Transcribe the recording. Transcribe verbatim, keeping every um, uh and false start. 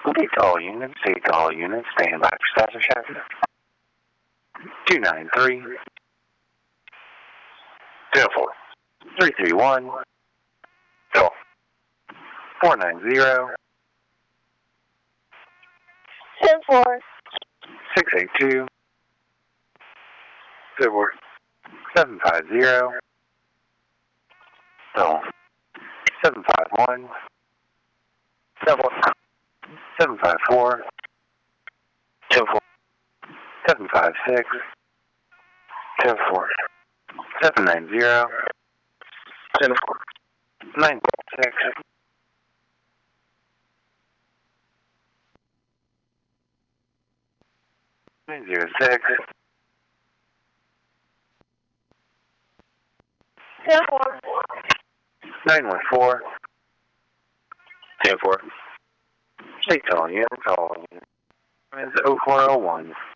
State to all units, state to all units, stand by for status check. two nine three, zero four, three three one, zero, four nine zero, ten four, six eight two, zero, seven five zero, zero, seven five one, zero, seven five four, zero four, seven five six, zero four, seven nine zero, zero four, nine six, nine zero six, ten four, nine one four, zero four. State to all units, all units. It's oh four oh one.